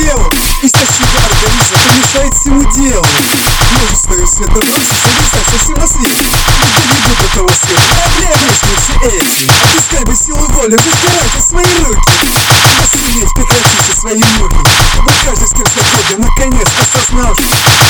телу. Истощение организма помешает всему делу. Может свою свет бросить, зависать совсем на свете. Но не будет того света, проблемы все эти. Отпускай бы силу воли, разбирайте свои руки. Не суметь прекратить свои муки, чтобы каждый с кем знакомый наконец осознал,